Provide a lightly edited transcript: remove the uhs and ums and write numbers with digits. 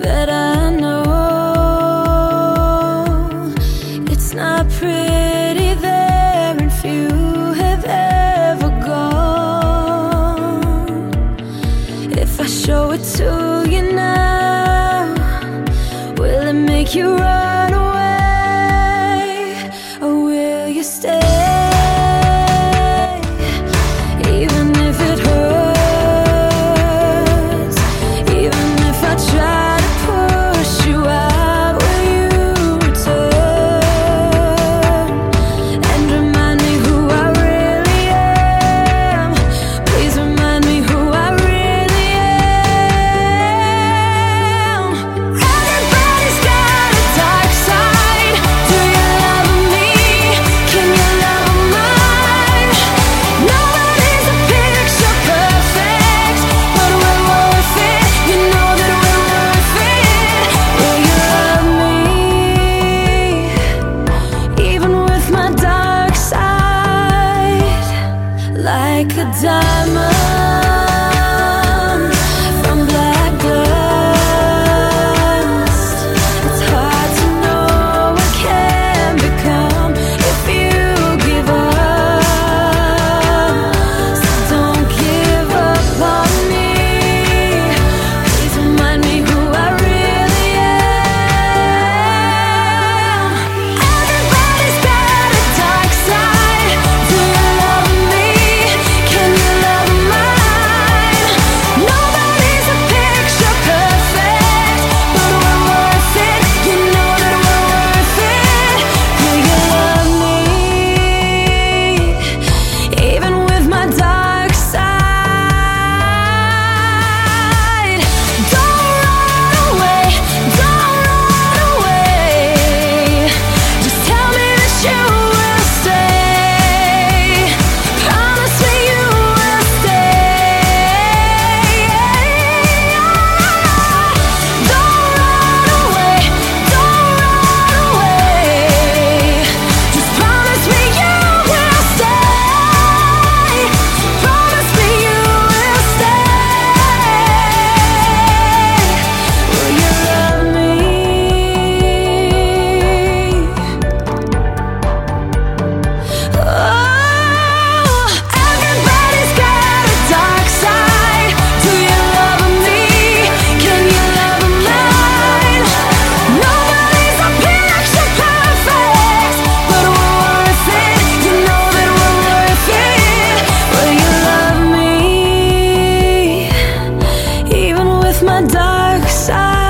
that I know. It's not pretty there, and few have ever gone. If I show it to you now, will it make you run away, or will you stay? Even if it hurts, even if I try to push you out, will you return and remind me who I really am? Please remind me who I really am. Everybody's got a dark side. Do you love me? Can you love mine? Nobody's a picture perfect, but we're worth it. You know that we're worth it. Will you love me, even with my dark side? Like a diamond from black dust, it's hard to know what can become if you give up. So don't give up on me. Please remind me who I really am. Everybody's got a dark side. Do you love me? Can you love mine? Nobody's a picture perfect, but we're worth it. You know that we're worth it. Will you love me, even with my dark side? Don't run away, don't run away. Just tell me that you will stay. Promise me you will stay. Don't run away, don't run away. Just promise me you will stay. Promise me you will stay. Will you love me? Oh, everybody's got a dark side. Do you love me? Can you love mine? Nobody's a picture perfect, but we're worth it. You know that we're worth it. Will you love me, even with my dark side?